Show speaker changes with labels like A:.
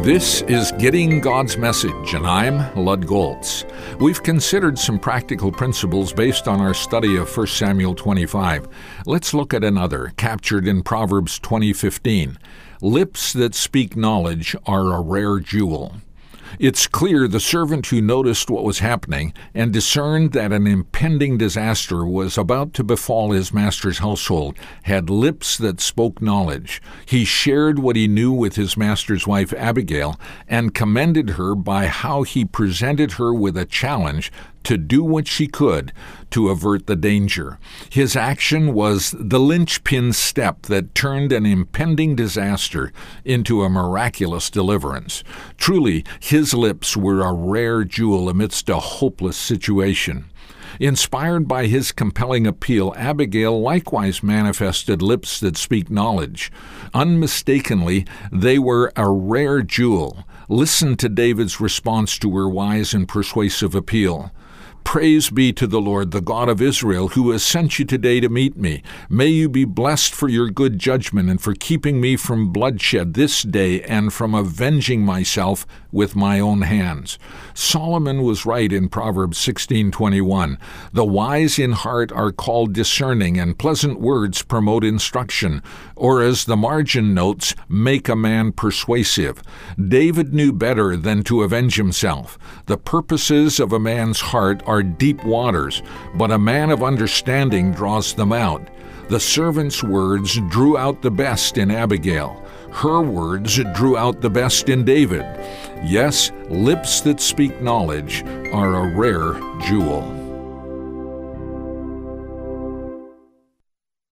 A: This is Getting God's Message, and I'm Lud Goltz. We've considered some practical principles based on our study of 1 Samuel 25. Let's look at another, captured in Proverbs 20:15. Lips that speak knowledge are a rare jewel. It's clear the servant who noticed what was happening and discerned that an impending disaster was about to befall his master's household had lips that spoke knowledge. He shared what he knew with his master's wife Abigail and commended her by how he presented her with a challenge to do what she could to avert the danger. His action was the linchpin step that turned an impending disaster into a miraculous deliverance. Truly, his lips were a rare jewel amidst a hopeless situation. Inspired by his compelling appeal, Abigail likewise manifested lips that speak knowledge. Unmistakably, they were a rare jewel. Listen to David's response to her wise and persuasive appeal. Praise be to the Lord, the God of Israel, who has sent you today to meet me. May you be blessed for your good judgment and for keeping me from bloodshed this day and from avenging myself with my own hands. Solomon was right in Proverbs 16:21. The wise in heart are called discerning, and pleasant words promote instruction, or as the margin notes, make a man persuasive. David knew better than to avenge himself. The purposes of a man's heart are deep waters, but a man of understanding draws them out. The servant's words drew out the best in Abigail. Her words drew out the best in David. Yes, lips that speak knowledge are a rare jewel.